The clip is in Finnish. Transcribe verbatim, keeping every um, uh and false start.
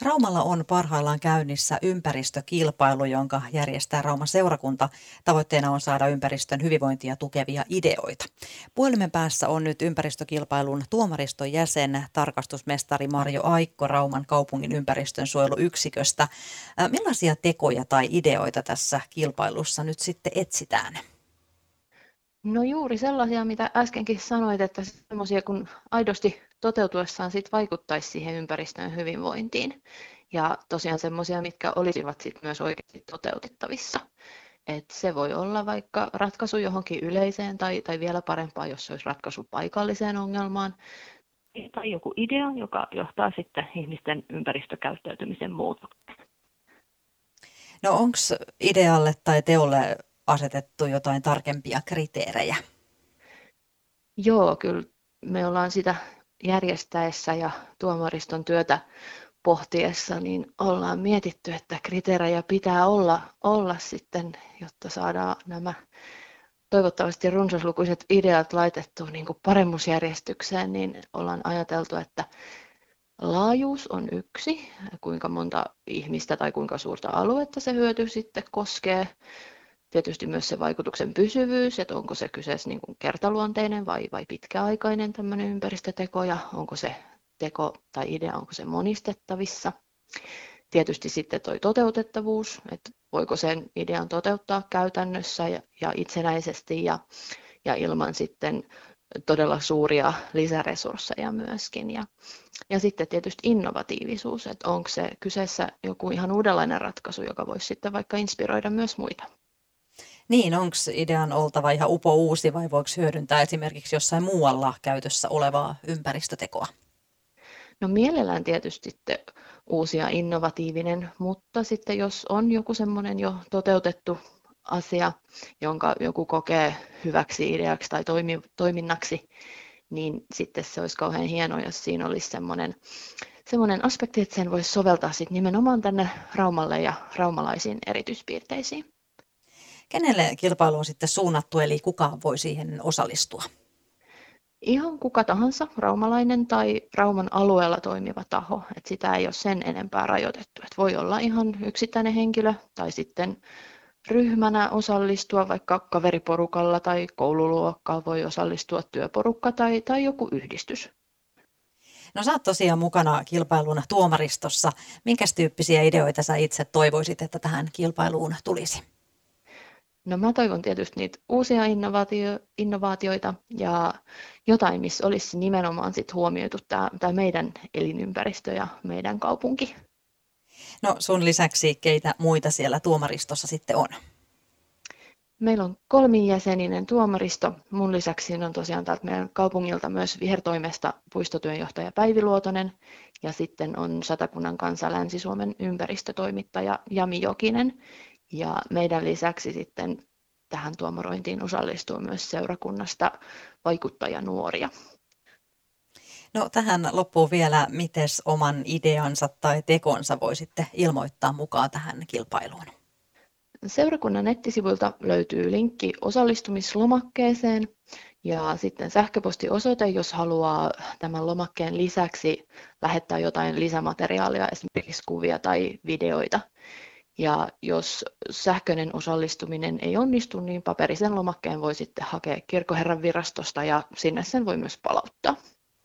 Raumalla on parhaillaan käynnissä ympäristökilpailu, jonka järjestää Rauman seurakunta. Tavoitteena on saada ympäristön hyvinvointia tukevia ideoita. Puhelimen päässä on nyt ympäristökilpailun tuomariston jäsen, tarkastusmestari Marjo Aikko Rauman kaupungin ympäristönsuojeluyksiköstä. Millaisia tekoja tai ideoita tässä kilpailussa nyt sitten etsitään? No juuri sellaisia, mitä äskenkin sanoit, että sellaisia kun aidosti toteutuessaan sit vaikuttaisi siihen ympäristön hyvinvointiin. Ja tosiaan sellaisia, mitkä olisivat sit myös oikeasti toteutettavissa. Et se voi olla vaikka ratkaisu johonkin yleiseen tai, tai vielä parempaa, jos se olisi ratkaisu paikalliseen ongelmaan. Tai joku idea, joka johtaa sitten ihmisten ympäristökäyttäytymisen muutokseen. No onko idealle tai teolle asetettu jotain tarkempia kriteerejä? Joo, kyllä me ollaan sitä järjestäessä ja tuomariston työtä pohtiessa, niin ollaan mietitty, että kriteerejä pitää olla, olla sitten, jotta saadaan nämä toivottavasti runsaslukuiset ideat laitettu niin kuin paremmuusjärjestykseen, niin ollaan ajateltu, että laajuus on yksi, kuinka monta ihmistä tai kuinka suurta aluetta se hyöty sitten koskee. Tietysti myös se vaikutuksen pysyvyys, että onko se kyseessä niin kuin kertaluonteinen vai, vai pitkäaikainen tämmöinen ympäristöteko ja onko se teko tai idea, onko se monistettavissa. Tietysti sitten tuo toteutettavuus, että voiko sen idean toteuttaa käytännössä ja, ja itsenäisesti ja, ja ilman sitten todella suuria lisäresursseja myöskin. Ja, ja sitten tietysti innovatiivisuus, että onko se kyseessä joku ihan uudenlainen ratkaisu, joka voisi sitten vaikka inspiroida myös muita. Niin, onko idean oltava ihan upo uusi vai voiko hyödyntää esimerkiksi jossain muualla käytössä olevaa ympäristötekoa? No mielellään tietysti sitten uusi ja innovatiivinen, mutta sitten jos on joku semmoinen jo toteutettu asia, jonka joku kokee hyväksi ideaksi tai toimi, toiminnaksi, niin sitten se olisi kauhean hienoa, jos siinä olisi semmoinen, semmoinen aspekti, että sen voisi soveltaa sitten nimenomaan tänne Raumalle ja raumalaisiin erityispiirteisiin. Kenelle kilpailu on sitten suunnattu, eli kuka voi siihen osallistua? Ihan kuka tahansa, raumalainen tai Rauman alueella toimiva taho, että sitä ei ole sen enempää rajoitettu. Että voi olla ihan yksittäinen henkilö tai sitten ryhmänä osallistua, vaikka kaveriporukalla tai koululuokkaan voi osallistua työporukka tai, tai joku yhdistys. No sä oot tosiaan mukana kilpailun tuomaristossa. Minkä tyyppisiä ideoita sä itse toivoisit, että tähän kilpailuun tulisi? No mä toivon tietysti niitä uusia innovaatio, innovaatioita ja jotain, missä olisi nimenomaan sit huomioitu tämä, tämä meidän elinympäristö ja meidän kaupunki. No sun lisäksi keitä muita siellä tuomaristossa sitten on? Meillä on kolmijäseninen tuomaristo. Mun lisäksi on tosiaan täältä meidän kaupungilta myös vihertoimesta puistotyönjohtaja Päivi Luotonen ja sitten on Satakunnan kansa Länsi-Suomen ympäristötoimittaja Jami Jokinen. Ja meidän lisäksi sitten tähän tuomarointiin osallistuu myös seurakunnasta vaikuttajanuoria. No tähän loppuu vielä, miten oman ideansa tai tekonsa voi sitten ilmoittaa mukaan tähän kilpailuun? Seurakunnan nettisivuilta löytyy linkki osallistumislomakkeeseen ja sitten sähköpostiosoite, jos haluaa tämän lomakkeen lisäksi lähettää jotain lisämateriaalia, esimerkiksi kuvia tai videoita. Ja jos sähköinen osallistuminen ei onnistu, niin paperisen lomakkeen voi sitten hakea kirkkoherran virastosta ja sinne sen voi myös palauttaa.